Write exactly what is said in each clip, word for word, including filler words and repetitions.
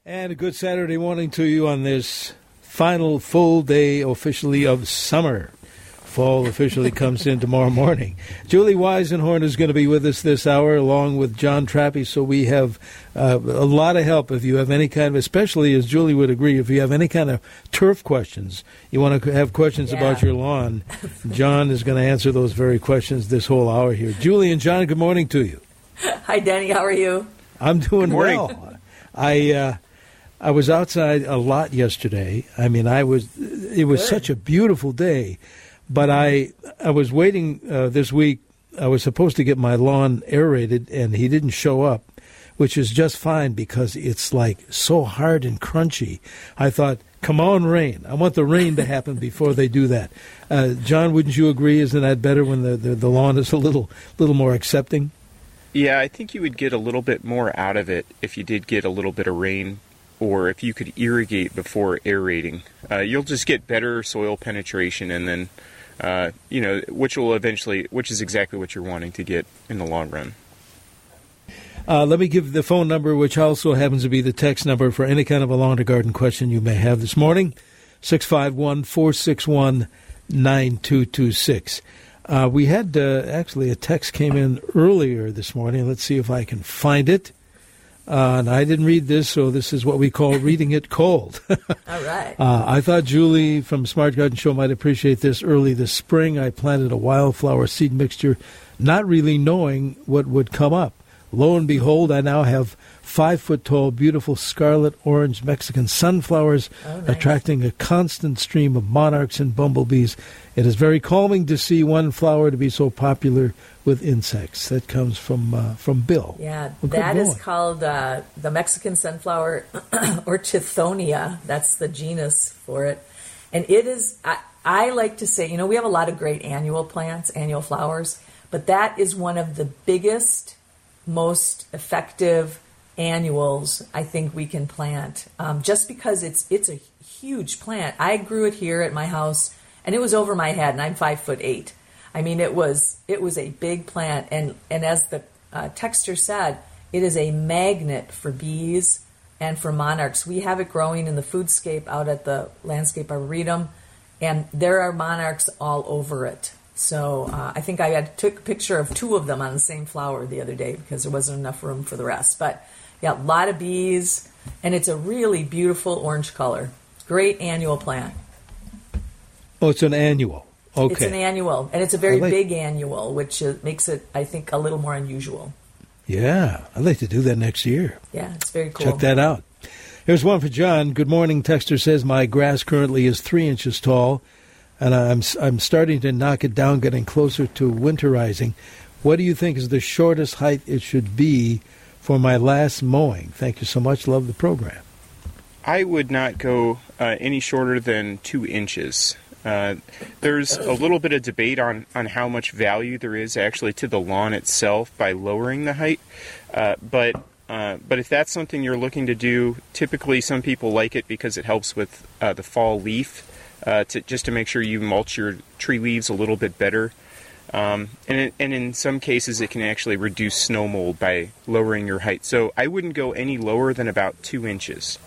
And a good Saturday morning to you on this final full day officially of summer. Fall officially comes in tomorrow morning. Julie Weisenhorn is going to be with us this hour along with John Trappe, so we have uh, a lot of help if you have any kind of, especially as Julie would agree, if you have any kind of turf questions, you want to have questions yeah. about your lawn, John is going to answer those very questions this whole hour here. Julie and John, good morning to you. Hi, Danny. How are you? I'm doing well. I... Uh, I was outside a lot yesterday. I mean, I was. It was Good. Such a beautiful day, but I I was waiting uh, this week. I was supposed to get my lawn aerated, and he didn't show up, which is just fine because it's like so hard and crunchy. I thought, come on, rain! I want the rain to happen before they do that. Uh, John, wouldn't you agree? Isn't that better when the, the the lawn is a little little more accepting? Yeah, I think you would get a little bit more out of it if you did get a little bit of rain. Or if you could irrigate before aerating, uh, you'll just get better soil penetration, and then, uh, you know, which will eventually, which is exactly what you're wanting to get in the long run. Uh, let me give the phone number, which also happens to be the text number for any kind of a lawn or garden question you may have this morning, six five one, four six one, nine two two six. Uh, we had, uh, actually, a text came in earlier this morning. Let's see if I can find it. Uh, and I didn't read this, so this is what we call reading it cold. All right. Uh, I thought Julie from Smart Garden Show might appreciate this. Early this spring, I planted a wildflower seed mixture, not really knowing what would come up. Lo and behold, I now have five-foot-tall, beautiful scarlet-orange Mexican sunflowers, oh, nice. Attracting a constant stream of monarchs and bumblebees. It is very calming to see one flower to be so popular with insects. That comes from uh, from Bill. Yeah, well, that is called uh, the Mexican sunflower, or Tithonia. That's the genus for it. And it is, I, I like to say, you know, we have a lot of great annual plants, annual flowers, but that is one of the biggest, most effective annuals I think we can plant, um, just because it's it's a huge plant. I grew it here at my house, and it was over my head, and I'm five foot eight. I mean, it was it was a big plant, and, and as the uh, texter said, it is a magnet for bees and for monarchs. We have it growing in the foodscape out at the Landscape Arboretum, and there are monarchs all over it. So uh, I think I had took a picture of two of them on the same flower the other day because there wasn't enough room for the rest. But yeah, a lot of bees, and it's a really beautiful orange color. Great annual plant. Oh, it's an annual. Okay. It's an annual, and it's a very like, big annual, which uh, makes it, I think, a little more unusual. Yeah, I'd like to do that next year. Yeah, it's very cool. Check that out. Here's one for John. Good morning. Texter says, my grass currently is three inches tall, and I'm I'm starting to knock it down, getting closer to winterizing. What do you think is the shortest height it should be for my last mowing? Thank you so much. Love the program. I would not go uh, any shorter than two inches. Uh, there's a little bit of debate on, on how much value there is actually to the lawn itself by lowering the height. Uh, but uh, but if that's something you're looking to do, typically some people like it because it helps with uh, the fall leaf, uh, to just to make sure you mulch your tree leaves a little bit better. Um, and, it, and in some cases, it can actually reduce snow mold by lowering your height. So I wouldn't go any lower than about two inches.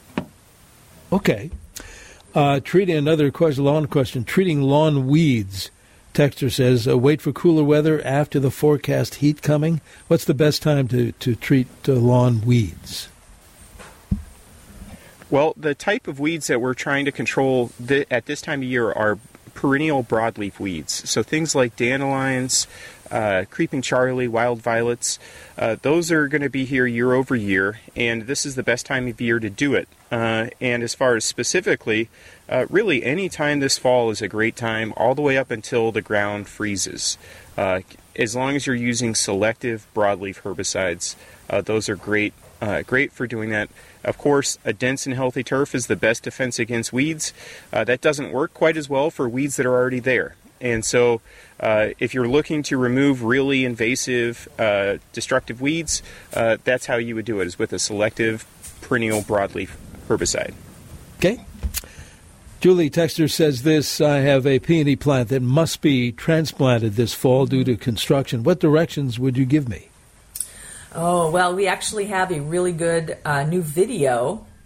Okay. Uh, treating another question, lawn question. Treating lawn weeds. Texter says, uh, wait for cooler weather after the forecast heat coming. What's the best time to, to treat uh, lawn weeds? Well, the type of weeds that we're trying to control th- at this time of year are perennial broadleaf weeds. So things like dandelions, uh, creeping Charlie, wild violets, uh, those are going to be here year over year, and this is the best time of year to do it. Uh, and as far as specifically, uh, really any time this fall is a great time, all the way up until the ground freezes. Uh, as long as you're using selective broadleaf herbicides, uh, those are great, uh, great for doing that. Of course, a dense and healthy turf is the best defense against weeds. Uh, that doesn't work quite as well for weeds that are already there. And so uh, if you're looking to remove really invasive, uh, destructive weeds, uh, that's how you would do it, is with a selective perennial broadleaf herbicide. Okay. Julie Texter says this, I have a peony plant that must be transplanted this fall due to construction. What directions would you give me? Oh, well, we actually have a really good uh, new video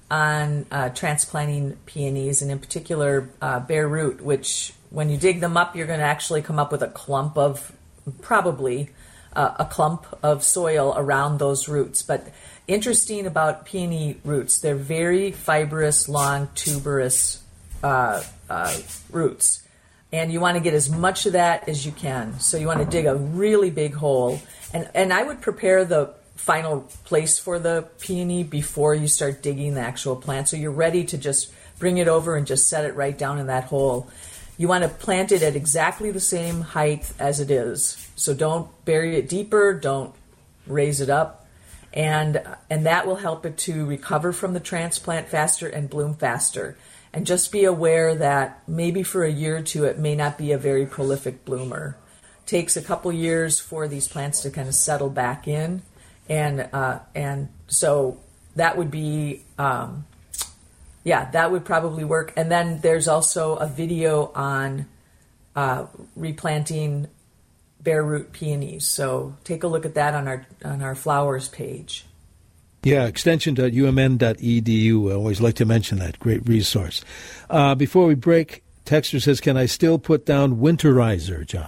on uh, transplanting peonies, and in particular uh, bare root, which when you dig them up, you're going to actually come up with a clump of, probably uh, a clump of soil around those roots. But interesting about peony roots, they're very fibrous, long, tuberous uh, uh, roots. And you want to get as much of that as you can. So you want to dig a really big hole. And, and I would prepare the final place for the peony before you start digging the actual plant. So you're ready to just bring it over and just set it right down in that hole. You want to plant it at exactly the same height as it is. So don't bury it deeper, don't raise it up. And and that will help it to recover from the transplant faster and bloom faster. And just be aware that maybe for a year or two it may not be a very prolific bloomer. It takes a couple years for these plants to kind of settle back in. And uh, and so that would be, um, yeah, that would probably work. And then there's also a video on uh, replanting bare root peonies. So take a look at that on our on our flowers page. Yeah, extension dot u m n dot e d u. I always like to mention that. Great resource. Uh, before we break, Texter says, can I still put down winterizer, John?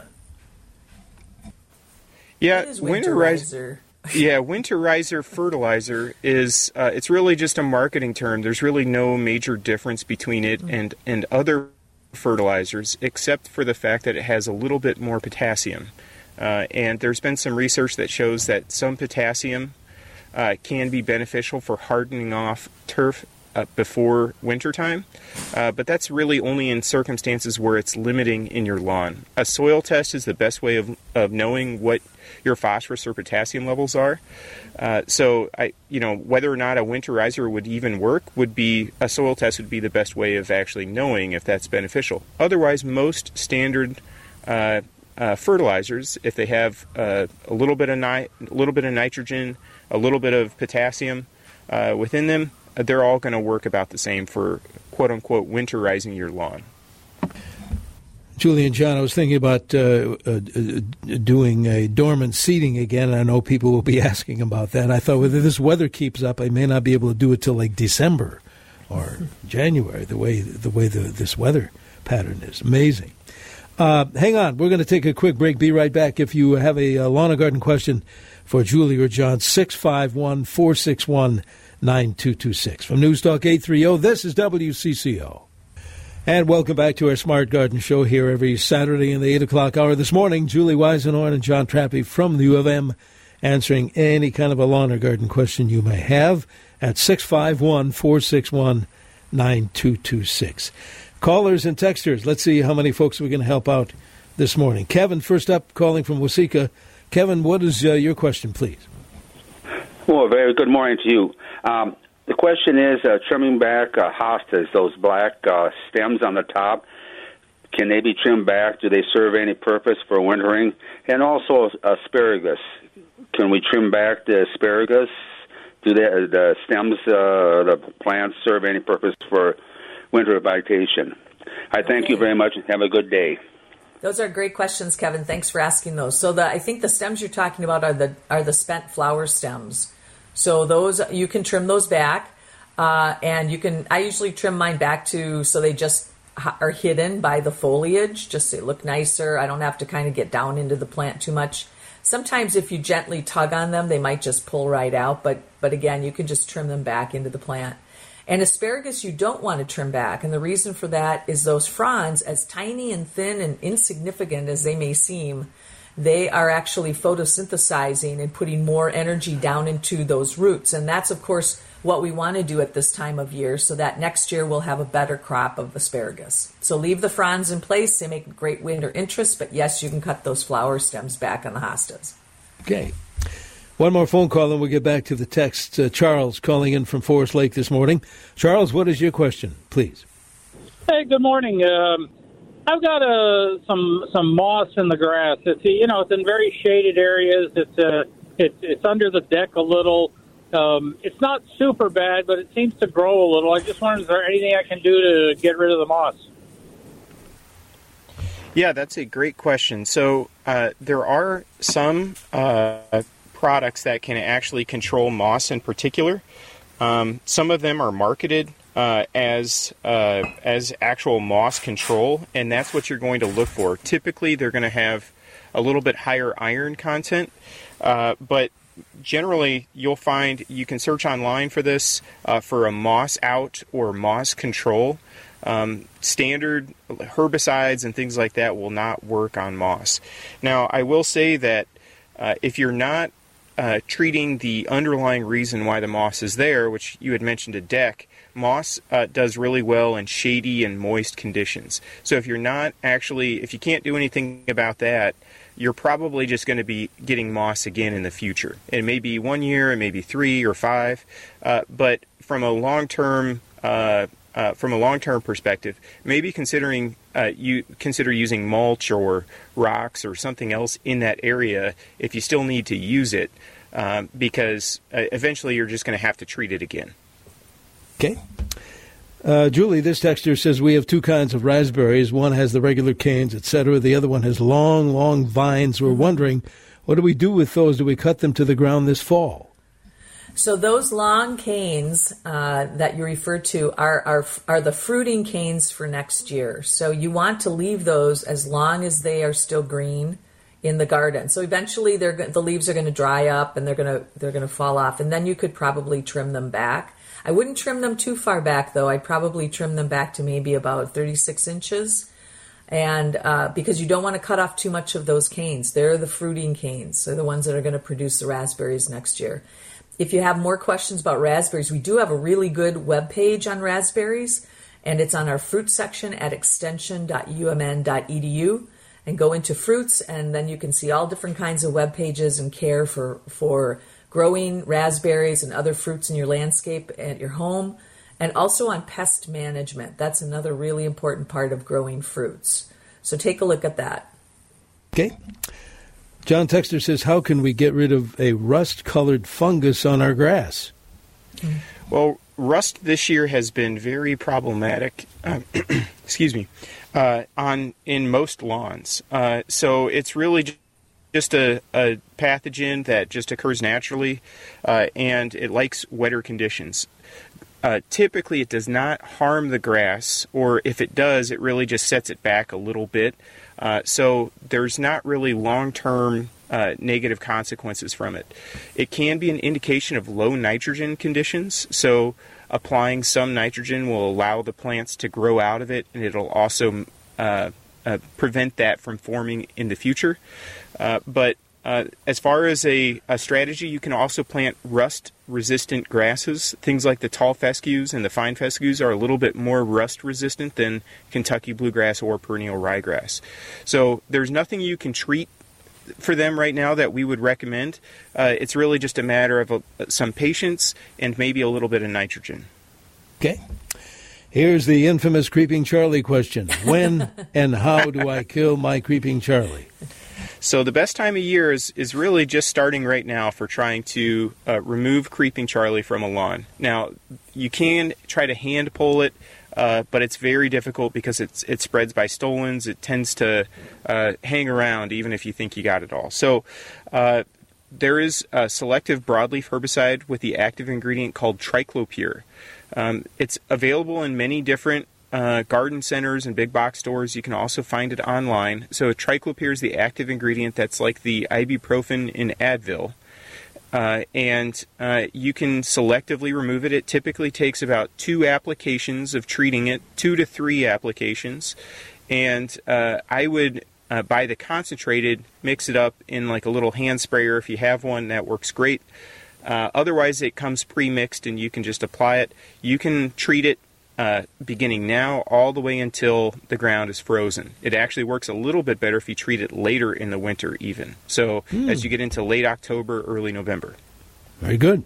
Yeah, winterizer. Yeah, winterizer fertilizer is, uh, it's really just a marketing term. There's really no major difference between it and, and other fertilizers, except for the fact that it has a little bit more potassium. Uh, and there's been some research that shows that some potassium uh, can be beneficial for hardening off turf uh, before wintertime, uh, but that's really only in circumstances where it's limiting in your lawn. A soil test is the best way of, of knowing what your phosphorus or potassium levels are. Uh, so, I, you know, whether or not a winterizer would even work would be, a soil test would be the best way of actually knowing if that's beneficial. Otherwise, most standard uh, uh, fertilizers, if they have uh, a little bit of ni- a little bit of nitrogen, a little bit of potassium uh, within them, they're all going to work about the same for quote unquote winterizing your lawn. Julie and John, I was thinking about uh, uh, doing a dormant seeding again. I know people will be asking about that. I thought, whether this weather keeps up, I may not be able to do it till like December or January. The way the way the, this weather pattern is amazing. Uh, hang on, we're going to take a quick break. Be right back. If you have a, a lawn and garden question for Julie or John, six five one, four six one, nine two two six. From News Talk eight thirty, this is W C C O. And welcome back to our Smart Garden Show here every Saturday in the eight o'clock hour. This morning, Julie Weisenhorn and John Trappe from the U of M answering any kind of a lawn or garden question you may have at six five one, four six one, nine two two six. Callers and texters, let's see how many folks we can help out this morning. Kevin, first up, calling from Waseca. Kevin, what is uh, your question, please? Well, very good morning to you. Um, the question is uh, trimming back uh, hostas, those black uh, stems on the top. Can they be trimmed back? Do they serve any purpose for wintering? And also asparagus. Can we trim back the asparagus? Do they, the stems, uh, the plants serve any purpose for winter vegetation? I thank okay. you very much and have a good day. Those are great questions, Kevin. Thanks for asking those. So the, I think the stems you're talking about are the are the spent flower stems. So those, you can trim those back, uh, and you can. I usually trim mine back to so they just are hidden by the foliage, just so they look nicer. I don't have to kind of get down into the plant too much. Sometimes if you gently tug on them, they might just pull right out. But but again, you can just trim them back into the plant. And asparagus you don't want to trim back, and the reason for that is those fronds, as tiny and thin and insignificant as they may seem, they are actually photosynthesizing and putting more energy down into those roots. And that's, of course, what we want to do at this time of year so that next year we'll have a better crop of asparagus. So leave the fronds in place. They make great winter interest, but yes, you can cut those flower stems back on the hostas. Okay. One more phone call, and we'll get back to the text. Uh, Charles calling in from Forest Lake this morning. Charles, what is your question, please? Hey, good morning. Um, I've got uh, some some moss in the grass. It's you know it's in very shaded areas. It's uh, it's it's under the deck a little. Um, it's not super bad, but it seems to grow a little. I just wondered, is there anything I can do to get rid of the moss? Yeah, that's a great question. So uh, there are some Uh, products that can actually control moss in particular. Um, some of them are marketed uh, as uh, as actual moss control, and that's what you're going to look for. Typically, they're going to have a little bit higher iron content, uh, but generally, you'll find you can search online for this uh, for a moss out or moss control. Um, standard herbicides and things like that will not work on moss. Now, I will say that uh, if you're not uh, treating the underlying reason why the moss is there, which you had mentioned a deck, moss uh, does really well in shady and moist conditions. So if you're not actually, if you can't do anything about that, you're probably just going to be getting moss again in the future. It may be one year, it may be three or five, uh, but from a long-term uh, uh, from a long-term perspective, maybe considering uh, you consider using mulch or rocks or something else in that area if you still need to use it, um, because uh, eventually you're just going to have to treat it again. Okay. Uh, Julie, this texter says we have two kinds of raspberries. One has the regular canes, et cetera. The other one has long, long vines. We're wondering, what do we do with those? Do we cut them to the ground this fall? So those long canes uh, that you referred to are, are are the fruiting canes for next year. So you want to leave those as long as they are still green in the garden. So eventually they're the leaves are going to dry up and they're going to they're going to fall off, and then you could probably trim them back. I wouldn't trim them too far back, though. I'd probably trim them back to maybe about thirty-six inches, and uh, because you don't want to cut off too much of those canes. They're the fruiting canes. They're the ones that are going to produce the raspberries next year. If you have more questions about raspberries, we do have a really good webpage on raspberries, and it's on our fruit section at extension dot u m n dot e d u. And go into fruits, and then you can see all different kinds of web pages and care for for growing raspberries and other fruits in your landscape at your home, and also on pest management. That's another really important part of growing fruits. So take a look at that. Okay. John Texter says, how can we get rid of a rust-colored fungus on our grass? Well, rust this year has been very problematic. Uh, excuse me. Uh, on in most lawns. Uh, so it's really just just a, a pathogen that just occurs naturally, uh, and it likes wetter conditions. Uh, typically, it does not harm the grass, or if it does, it really just sets it back a little bit. Uh, so there's not really long-term uh, negative consequences from it. It can be an indication of low nitrogen conditions, so applying some nitrogen will allow the plants to grow out of it, and it'll also uh, uh, prevent that from forming in the future. Uh, but uh, as far as a, a strategy, you can also plant rust-resistant grasses. Things like the tall fescues and the fine fescues are a little bit more rust-resistant than Kentucky bluegrass or perennial ryegrass. So there's nothing you can treat for them right now that we would recommend. Uh, it's really just a matter of a, some patience and maybe a little bit of nitrogen. Okay. Here's the infamous Creeping Charlie question. When and how do I kill my Creeping Charlie? So the best time of year is, is really just starting right now for trying to uh, remove Creeping Charlie from a lawn. Now, you can try to hand pull it, uh, but it's very difficult because it's, it spreads by stolons. It tends to uh, hang around even if you think you got it all. So uh, there is a selective broadleaf herbicide with the active ingredient called Triclopyr. Um, it's available in many different Uh, garden centers and big box stores. You can also find it online. So triclopyr is the active ingredient that's like the ibuprofen in Advil. Uh, and uh, you can selectively remove it. It typically takes about two applications of treating it, two to three applications. And uh, I would uh, buy the concentrated, mix it up in like a little hand sprayer if you have one. That works great. Uh, otherwise, it comes pre-mixed and you can just apply it. You can treat it Uh, beginning now all the way until the ground is frozen. It actually works a little bit better if you treat it later in the winter even. So mm. as you get into late October, early November. Very good.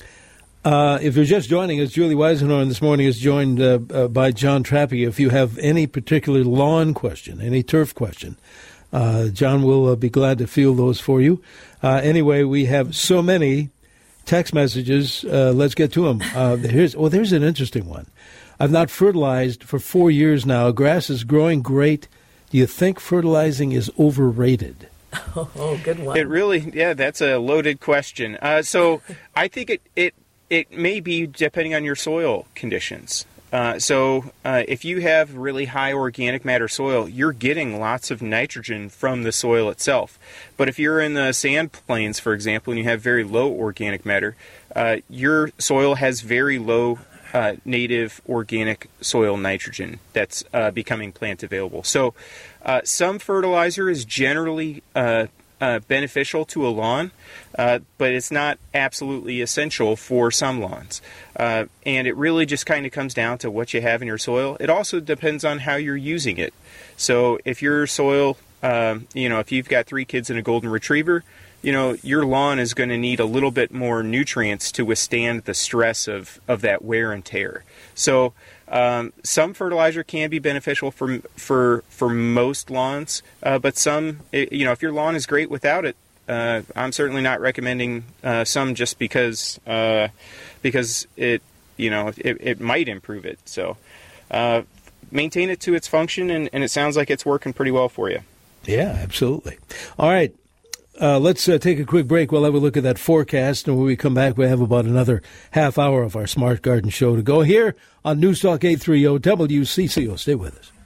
Uh, if you're just joining us, Julie Weisenhorn this morning is joined uh, uh, by John Trappe. If you have any particular lawn question, any turf question, uh, John will uh, be glad to field those for you. Uh, anyway, we have so many text messages. Uh, let's get to them. Uh, here's, well, there's an interesting one. I've not fertilized for four years now. Grass is growing great. Do you think fertilizing is overrated? Oh, good one. It really, yeah, that's a loaded question. Uh, so I think it, it it may be depending on your soil conditions. Uh, so uh, if you have really high organic matter soil, you're getting lots of nitrogen from the soil itself. But if you're in the sand plains, for example, and you have very low organic matter, uh, your soil has very low uh, native organic soil nitrogen that's uh, becoming plant available. So uh, some fertilizer is generally uh, Uh, beneficial to a lawn, uh, but it's not absolutely essential for some lawns. Uh, and it really just kind of comes down to what you have in your soil. It also depends on how you're using it. So if your soil, um, you know, if you've got three kids and a golden retriever, you know, your lawn is going to need a little bit more nutrients to withstand the stress of, of that wear and tear. So Um, some fertilizer can be beneficial for for for most lawns, uh, but some, you know, if your lawn is great without it, uh, I'm certainly not recommending uh, some just because uh, because it, you know, it, it might improve it. So uh, maintain it to its function, and, and it sounds like it's working pretty well for you. Yeah, absolutely. All right. Uh, let's uh, take a quick break. We'll have a look at that forecast, and when we come back, we have about another half hour of our Smart Garden Show to go here on Newstalk eight thirty W C C O. Stay with us.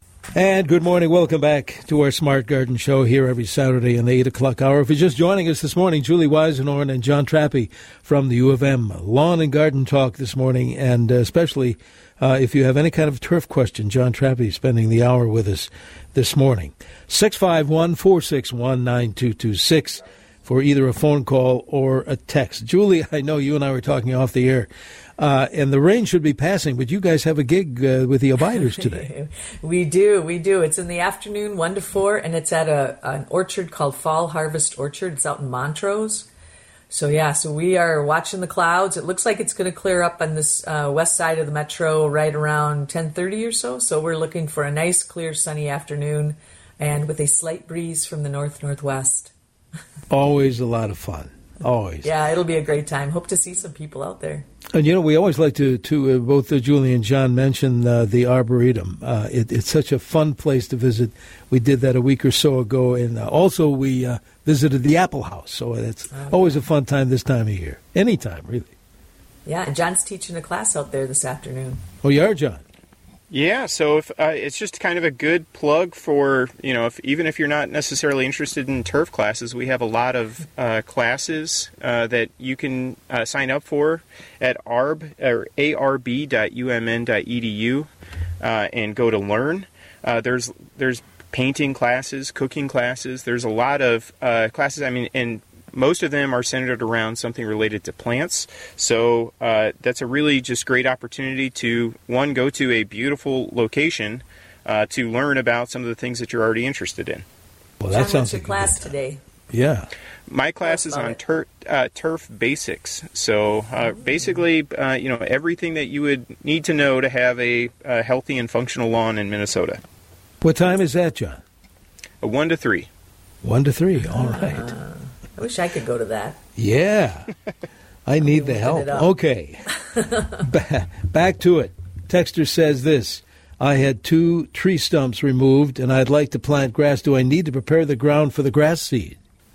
And good morning. Welcome back to our Smart Garden Show here every Saturday in the eight o'clock hour. If you're just joining us this morning, Julie Weisenhorn and John Trappe from the U of M Lawn and Garden Talk this morning, and uh, especially uh, if you have any kind of turf question, John Trappe is spending the hour with us this morning. six five one, four six one, nine two two six for either a phone call or a text. Julie, I know you and I were talking off the air, uh, and the rain should be passing, but you guys have a gig uh, with the abiders today. We do, we do. It's in the afternoon, one to four, and it's at a an orchard called Fall Harvest Orchard. It's out in Montrose. So, yeah, so we are watching the clouds. It looks like it's going to clear up on this uh, west side of the metro right around ten thirty or so. So we're looking for a nice, clear, sunny afternoon and with a slight breeze from the north-northwest. Always a lot of fun. Always. Yeah, it'll be a great time. Hope to see some people out there. And, you know, we always like to, to uh, both uh, Julie and John mention uh, the Arboretum. Uh, it, it's such a fun place to visit. We did that a week or so ago. And uh, also we uh, visited the Apple House. So it's oh, always yeah. a fun time this time of year. Anytime, really. Yeah, and John's teaching a class out there this afternoon. Oh, you are, John? Yeah, so if uh, it's just kind of a good plug for, you know, if, even if you're not necessarily interested in turf classes, we have a lot of uh, classes uh, that you can uh, sign up for at arb or arb dot u m n dot e d u uh, and go to learn. Uh, there's there's painting classes, cooking classes. There's a lot of uh, classes. I mean, and most of them are centered around something related to plants. So uh, that's a really just great opportunity to, one, go to a beautiful location uh, to learn about some of the things that you're already interested in. Well, that John, sounds what's your like class a good time. today? Yeah. My class is on tur- uh, turf basics. So uh, basically, uh, you know, everything that you would need to know to have a, a healthy and functional lawn in Minnesota. What time is that, John? A one to three. One to three. All right. Uh, I wish I could go to that. Yeah. I need the help. Okay. ba- back to it. Texter says this. I had two tree stumps removed, and I'd like to plant grass. Do I need to prepare the ground for the grass seed?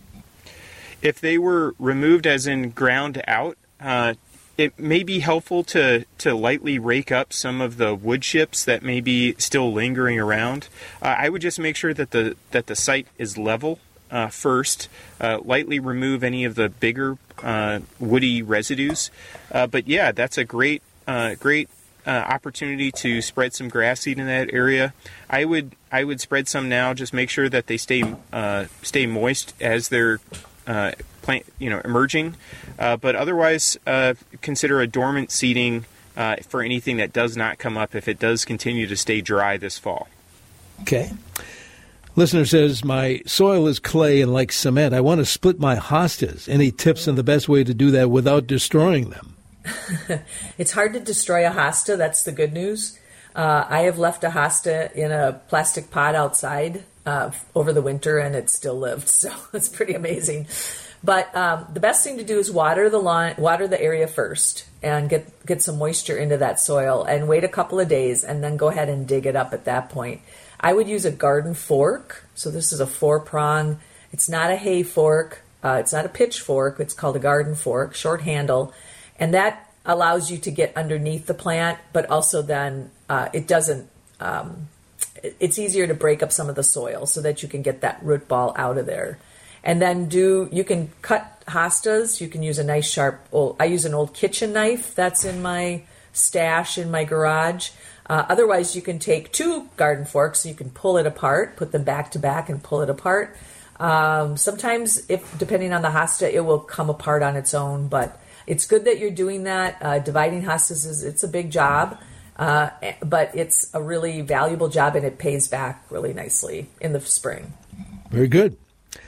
If they were removed as in ground out, uh, it may be helpful to, to lightly rake up some of the wood chips that may be still lingering around. Uh, I would just make sure that the that the site is level. Uh, first, uh, lightly remove any of the bigger uh, woody residues. Uh, but yeah, that's a great, uh, great uh, opportunity to spread some grass seed in that area. I would, I would spread some now. Just make sure that they stay, uh, stay moist as they're uh, plant, you know, emerging. Uh, but otherwise, uh, consider a dormant seeding uh, for anything that does not come up if it does continue to stay dry this fall. Okay. Listener says, my soil is clay and like cement. I want to split my hostas. Any tips on the best way to do that without destroying them? It's hard to destroy a hosta. That's the good news. Uh, I have left a hosta in a plastic pot outside uh, over the winter, and it still lived. So it's pretty amazing. But um, the best thing to do is water the lawn, water the area first, and get get some moisture into that soil, and wait a couple of days, and then go ahead and dig it up at that point. I would use a garden fork. So this is a four-prong. It's not a hay fork. Uh, it's not a pitchfork. It's called a garden fork, short handle. And that allows you to get underneath the plant, but also then uh, it doesn't, um, it's easier to break up some of the soil so that you can get that root ball out of there. And then do, you can cut hostas. You can use a nice sharp, old, I use an old kitchen knife that's in my stash in my garage. Uh, otherwise, you can take two garden forks, you can pull it apart, put them back to back and pull it apart. Um, sometimes, if depending on the hosta, it will come apart on its own, but it's good that you're doing that. Uh, dividing hostas is, it's a big job, uh, but it's a really valuable job and it pays back really nicely in the spring. Very good.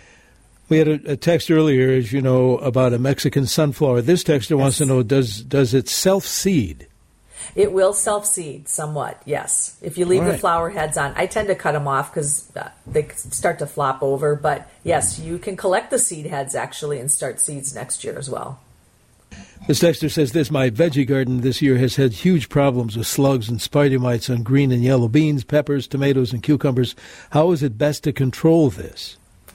We had a, a text earlier, as you know, about a Mexican sunflower. This texter yes. wants to know, does does it self-seed? It will self-seed somewhat, yes. If you leave right. the flower heads on. I tend to cut them off because uh, they start to flop over. But, yes, you can collect the seed heads, actually, and start seeds next year as well. This texter says this, my veggie garden this year has had huge problems with slugs and spider mites on green and yellow beans, peppers, tomatoes, and cucumbers. How is it best to control this?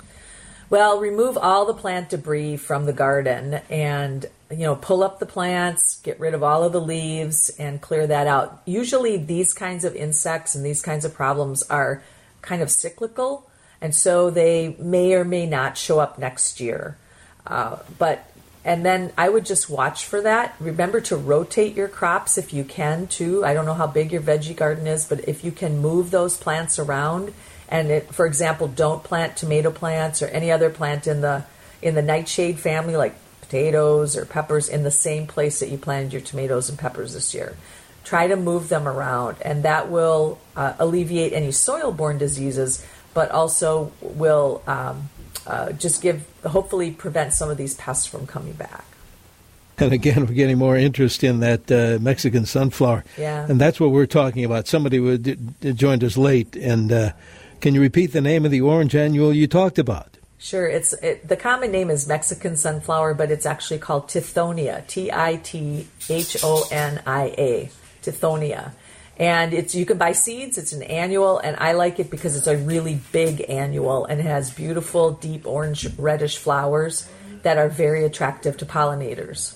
Well, remove all the plant debris from the garden and, you know, pull up the plants, get rid of all of the leaves and clear that out. Usually these kinds of insects and these kinds of problems are kind of cyclical, and so they may or may not show up next year. Uh, but and then I would just watch for that. Remember to rotate your crops if you can, too. I don't know how big your veggie garden is, but if you can move those plants around, and it, for example, don't plant tomato plants or any other plant in the in the nightshade family, like potatoes or peppers, in the same place that you planted your tomatoes and peppers this year. Try to move them around, and that will uh, alleviate any soil-borne diseases, but also will um, uh, just give, hopefully prevent some of these pests from coming back. And again, we're getting more interest in that uh, Mexican sunflower. Yeah. And that's what we're talking about. Somebody who did, joined us late, and uh, can you repeat the name of the orange annual you talked about? Sure. It's it, the common name is Mexican sunflower, but it's actually called Tithonia, T I T H O N I A, Tithonia. And it's you can buy seeds. It's an annual, and I like it because it's a really big annual and it has beautiful, deep orange, reddish flowers that are very attractive to pollinators.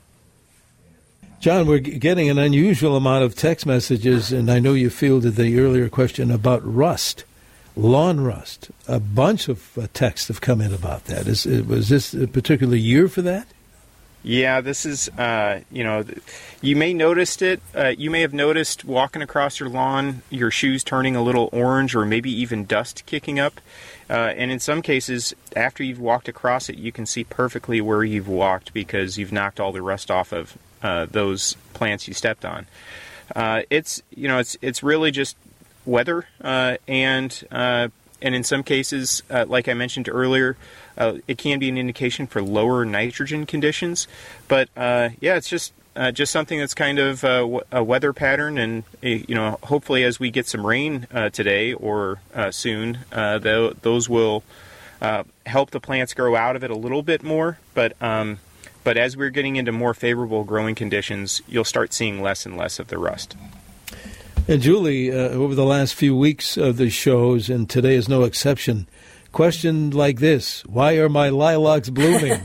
John, we're getting an unusual amount of text messages, and I know you fielded the earlier question about rust. Lawn rust. A bunch of uh, texts have come in about that. Is, was this a particular year for that? Yeah, this is, uh, you know, you may noticed it. Uh, you may have noticed walking across your lawn, your shoes turning a little orange or maybe even dust kicking up. Uh, and in some cases, after you've walked across it, you can see perfectly where you've walked because you've knocked all the rust off of uh, those plants you stepped on. Uh, it's, you know, it's it's really just weather, uh, and uh, and in some cases, uh, like I mentioned earlier, uh, it can be an indication for lower nitrogen conditions. But uh, yeah, it's just uh, just something that's kind of uh, a weather pattern, and you know, hopefully as we get some rain uh, today or uh, soon, uh, th- those will uh, help the plants grow out of it a little bit more. But um, but as we're getting into more favorable growing conditions, you'll start seeing less and less of the rust. And Julie, uh, over the last few weeks of the shows, and today is no exception, question like this: why are my lilacs blooming?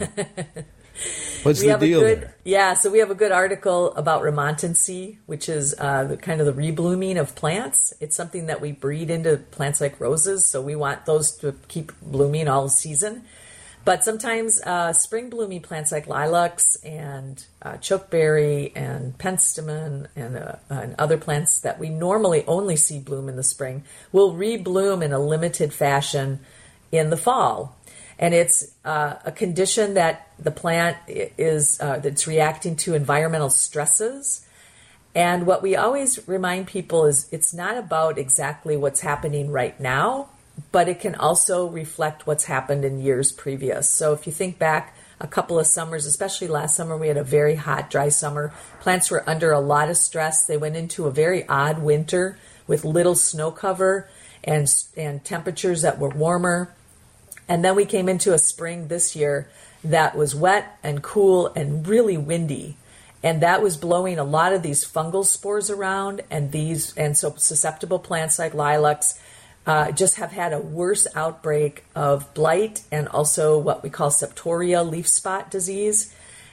What's we the have deal a good, there? Yeah, so we have a good article about remontancy, which is uh, the, kind of the reblooming of plants. It's something that we breed into plants like roses, so we want those to keep blooming all season. But sometimes uh, spring blooming plants like lilacs and uh, chokeberry and penstemon and, uh, and other plants that we normally only see bloom in the spring will rebloom in a limited fashion in the fall. And it's uh, a condition that the plant is uh, that's reacting to environmental stresses. And what we always remind people is it's not about exactly what's happening right now, but it can also reflect what's happened in years previous. So if you think back a couple of summers, especially last summer, we had a very hot, dry summer. Plants were under a lot of stress. They went into a very odd winter with little snow cover and, and temperatures that were warmer. And then we came into a spring this year that was wet and cool and really windy. And that was blowing a lot of these fungal spores around, and these and so susceptible plants like lilacs Uh, just have had a worse outbreak of blight and also what we call septoria leaf spot disease.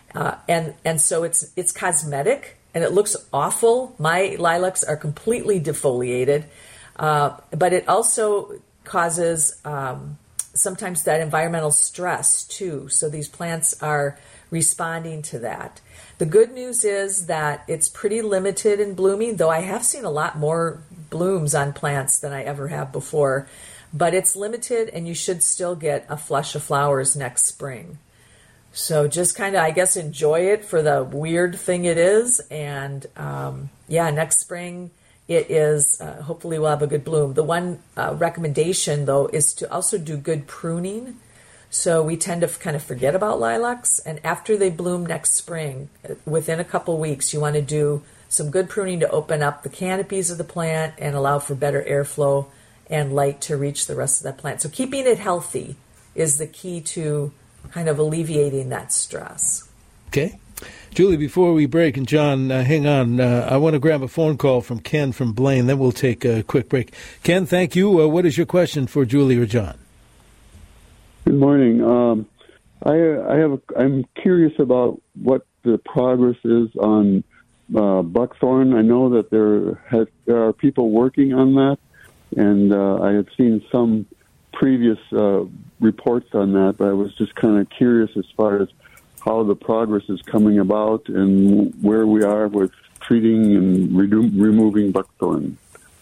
Uh, and and so it's it's cosmetic and it looks awful. My lilacs are completely defoliated, uh, but it also causes um, sometimes that environmental stress too. So these plants are responding to that. The good news is that it's pretty limited in blooming, though I have seen a lot more blooms on plants than I ever have before. But it's limited, and you should still get a flush of flowers next spring. So just kind of, I guess, enjoy it for the weird thing it is. And um, yeah, next spring it is, uh, hopefully we'll have a good bloom. The one uh, recommendation, though, is to also do good pruning. So we tend to kind of forget about lilacs. And after they bloom next spring, within a couple weeks, you want to do some good pruning to open up the canopies of the plant and allow for better airflow and light to reach the rest of that plant. So keeping it healthy is the key to kind of alleviating that stress. Okay. Julie, before we break, and John, uh, hang on, uh, I want to grab a phone call from Ken from Blaine, then we'll take a quick break. Ken, thank you. Uh, what is your question for Julie or John? Good morning. Um, I, I have. A, I'm curious about what the progress is on uh, buckthorn. I know that there has, there are people working on that, and uh, I had seen some previous uh, reports on that, but I was just kind of curious as far as how the progress is coming about and where we are with treating and re- removing buckthorn.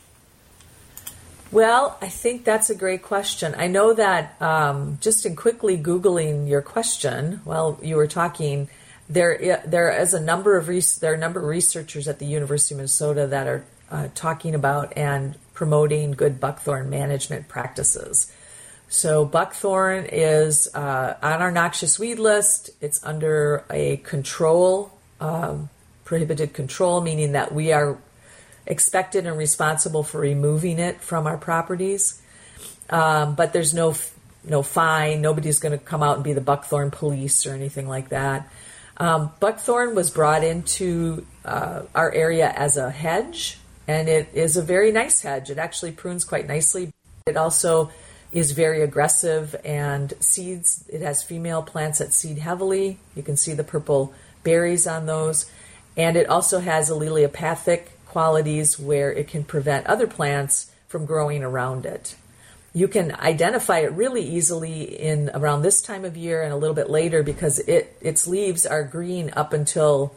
Well, I think that's a great question. I know that um, just in quickly Googling your question while you were talking, there there is a number of res- there are a number of researchers at the University of Minnesota that are uh, talking about and promoting good buckthorn management practices. So buckthorn is uh, on our noxious weed list. It's under a control, um, prohibited control, meaning that we are expected and responsible for removing it from our properties. Um, but there's no no fine. Nobody's going to come out and be the buckthorn police or anything like that. Um, buckthorn was brought into uh, our area as a hedge, and it is a very nice hedge. It actually prunes quite nicely. It also is very aggressive and seeds. It has female plants that seed heavily. You can see the purple berries on those. And it also has allelopathic qualities where it can prevent other plants from growing around it. You can identify it really easily in around this time of year and a little bit later because it its leaves are green up until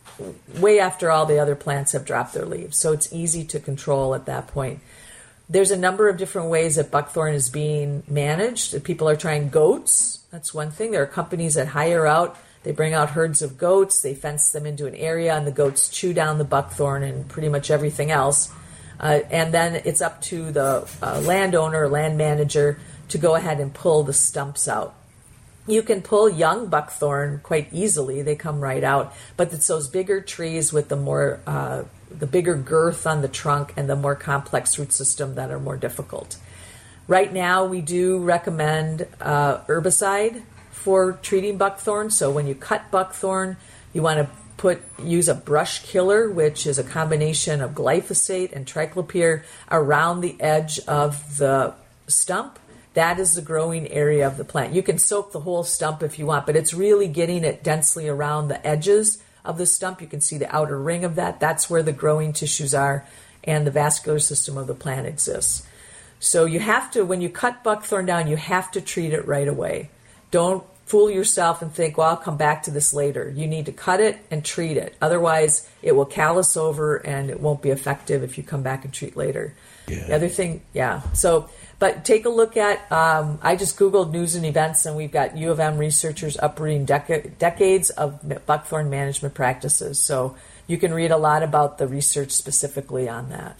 way after all the other plants have dropped their leaves. So it's easy to control at that point. There's a number of different ways that buckthorn is being managed. People are trying goats. That's one thing. There are companies that hire out. They bring out herds of goats. They fence them into an area, and the goats chew down the buckthorn and pretty much everything else. Uh, and then it's up to the uh, landowner or land manager to go ahead and pull the stumps out. You can pull young buckthorn quite easily. They come right out. But it's those bigger trees with the more uh, the bigger girth on the trunk and the more complex root system that are more difficult. Right now, we do recommend uh, herbicide for treating buckthorn. So when you cut buckthorn, you want to put use a brush killer, which is a combination of glyphosate and triclopyr around the edge of the stump. That is the growing area of the plant. You can soak the whole stump if you want, but it's really getting it densely around the edges of the stump. You can see the outer ring of that. That's where the growing tissues are and the vascular system of the plant exists. So you have to, when you cut buckthorn down, you have to treat it right away. Don't fool yourself and think, well, I'll come back to this later. You need to cut it and treat it. Otherwise, it will callus over and it won't be effective if you come back and treat later. Yeah. The other thing, yeah. So, but take a look at, um, I just Googled news and events, and we've got U of M researchers uprooting dec- decades of buckthorn management practices. So you can read a lot about the research specifically on that.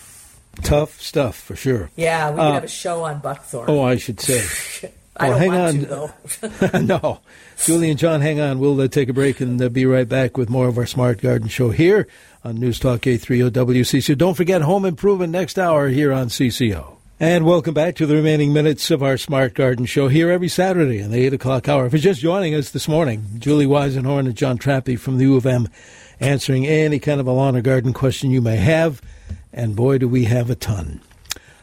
Tough stuff, for sure. Yeah, we could uh, have a show on buckthorn. Oh, I should say. I well, don't hang want on. to, though. No. Julie and John, hang on. We'll uh, take a break and uh, be right back with more of our Smart Garden Show here on News Talk eight thirty W C C O. Don't forget Home Improvement next hour here on C C O. And welcome back to the remaining minutes of our Smart Garden Show here every Saturday in the eight o'clock hour. If you're just joining us this morning, Julie Weisenhorn and John Trappe from the U of M answering any kind of a lawn or garden question you may have. And boy, do we have a ton.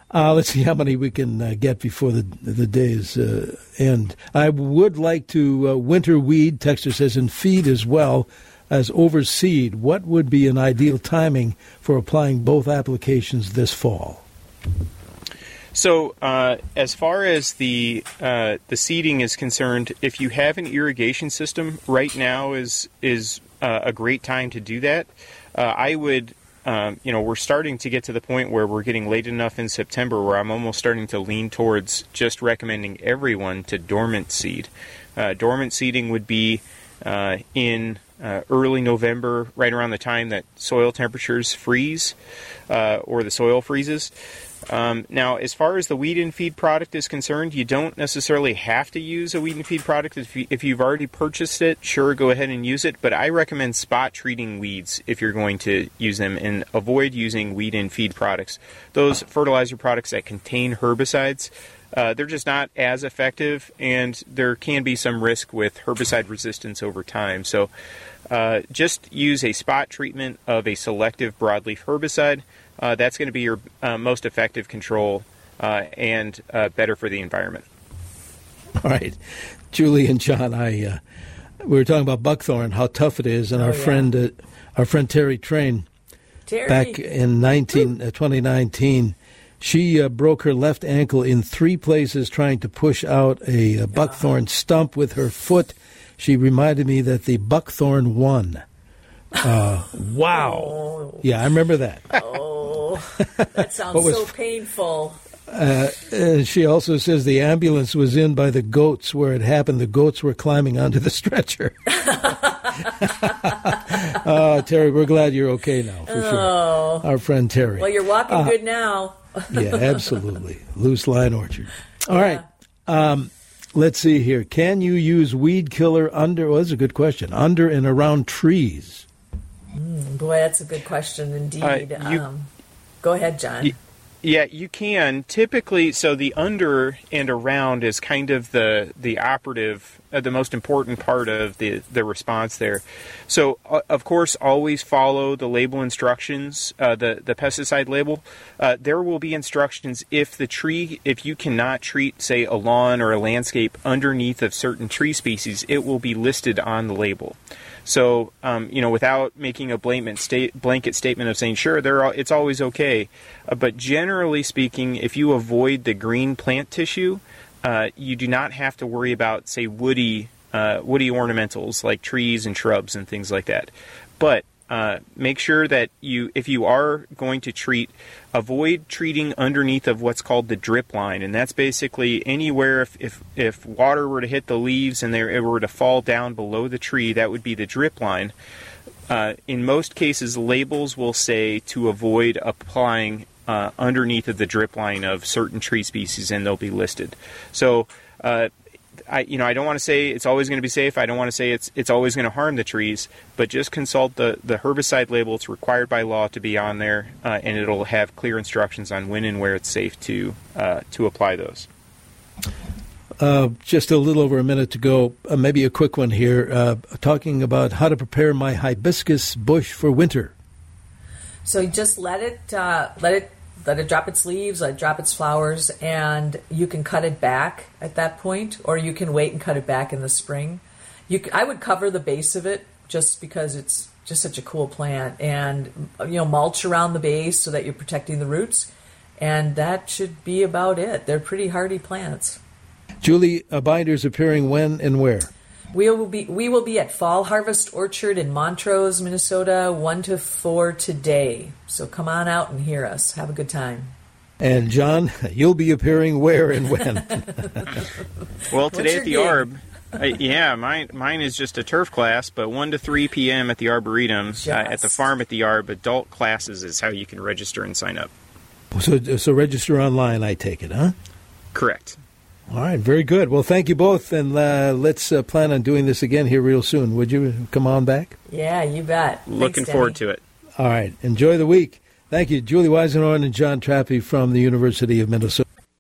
Uh, let's see how many we can uh, get before the the day's uh, end. I would like to uh, winter weed, Texter says, and feed as well as overseed. What would be an ideal timing for applying both applications this fall? So, uh, as far as the uh, the seeding is concerned, if you have an irrigation system, right now is is uh, a great time to do that. Uh, I would, um, you know, we're starting to get to the point where we're getting late enough in September where I'm almost starting to lean towards just recommending everyone to dormant seed. Uh, dormant seeding would be uh, in uh, early November, right around the time that soil temperatures freeze uh, or the soil freezes. Um, now, as far as the weed and feed product is concerned, you don't necessarily have to use a weed and feed product. If, you, if you've already purchased it, sure, go ahead and use it. But I recommend spot treating weeds if you're going to use them, and avoid using weed and feed products. Those fertilizer products that contain herbicides, uh, they're just not as effective, and there can be some risk with herbicide resistance over time. So uh, just use a spot treatment of a selective broadleaf herbicide. Uh, that's going to be your uh, most effective control uh, and uh, better for the environment. All right. Julie and John, I uh, we were talking about buckthorn, how tough it is, and oh, our yeah. friend uh, our friend Terry Train, Terry. back in nineteen, uh, twenty nineteen, she uh, broke her left ankle in three places trying to push out a, a buckthorn stump with her foot. She reminded me that the buckthorn won. Uh, wow. Oh. Yeah, I remember that. Oh, that sounds was, so painful. Uh, and she also says the ambulance was in by the goats where it happened. The goats were climbing onto the stretcher. uh, Terry, we're glad you're okay now, for oh. sure. Our friend Terry. Well, you're walking uh, good now. Yeah, absolutely. Loose Line Orchard. All yeah. right. Um, let's see here. Can you use weed killer under, well, that's a good question, under and around trees? Mm, boy, that's a good question indeed. Uh, you, um, go ahead, John. Y- yeah, you can. Typically, so the under and around is kind of the the operative, uh, the most important part of the, the response there. So, uh, of course, always follow the label instructions, uh, the, the pesticide label. Uh, there will be instructions if the tree, if you cannot treat, say, a lawn or a landscape underneath of certain tree species, it will be listed on the label. So, um, you know, without making a blanket, state, blanket statement of saying, sure, they're all, it's always okay. Uh, but generally speaking, if you avoid the green plant tissue, uh, you do not have to worry about, say, woody uh, woody ornamentals like trees and shrubs and things like that. But uh, make sure that you, if you are going to treat, avoid treating underneath of what's called the drip line, and that's basically anywhere if if, if water were to hit the leaves and there it were to fall down below the tree, that would be the drip line. Uh, in most cases, labels will say to avoid applying uh, underneath of the drip line of certain tree species, and they'll be listed. So, uh, I you know I don't want to say it's always going to be safe. I don't want to say it's it's always going to harm the trees, but just consult the, the herbicide label. It's required by law to be on there, uh, and it'll have clear instructions on when and where it's safe to uh, to apply those. Uh, just a little over a minute to go. Uh, maybe a quick one here, uh, talking about how to prepare my hibiscus bush for winter. So you just let it uh, let it let it drop its leaves, let it drop its flowers, and you can cut it back at that point, or you can wait and cut it back in the spring. You, I would cover the base of it just because it's just such a cool plant, and you know, mulch around the base so that you're protecting the roots, and that should be about it. They're pretty hardy plants. Julie, uh, binders appearing when and where? We will be we will be at Fall Harvest Orchard in Montrose, Minnesota, one to four today. So come on out and hear us. Have a good time. And John, you'll be appearing where and when? Well, today at the gig? Arb, uh, yeah, mine mine is just a turf class, but one to three p.m. at the Arboretum, uh, at the farm at the Arb. Adult classes is how you can register and sign up. So, so register online, I take it, huh? Correct. All right, very good. Well, thank you both, and uh, let's uh, plan on doing this again here real soon. Would you come on back? Yeah, you bet. Looking Thanks, forward Danny. to it. All right, enjoy the week. Thank you, Julie Weisenhorn and John Trappe from the University of Minnesota.